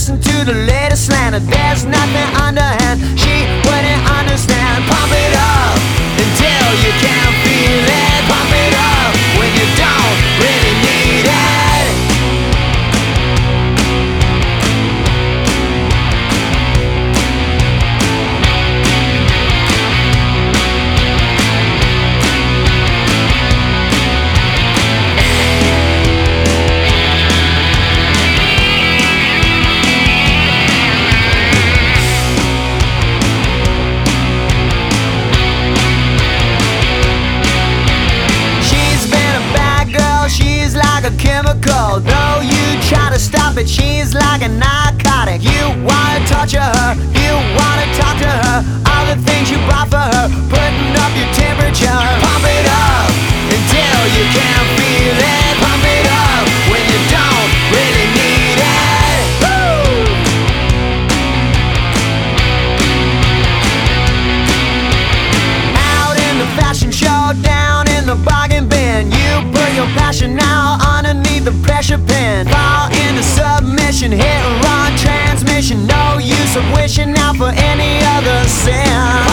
listen to the latest slander. There's nothing underhand she wouldn't understand. Pump it up until you can't feel it. Pump it up when you don't really need it. Chemical, though you try to stop it, she's like a narcotic. You wanna torture her, you wanna talk to her, all the things you bought for her, putting up your temperature. Pump it up until you can't feel it. Pump it up when you don't really need it. Woo! Out in the fashion show, down in the bargain bin, you put your passion out underneath the pressure pin. Fall into submission, hit a wrong transmission. No use of wishing out for any other sin.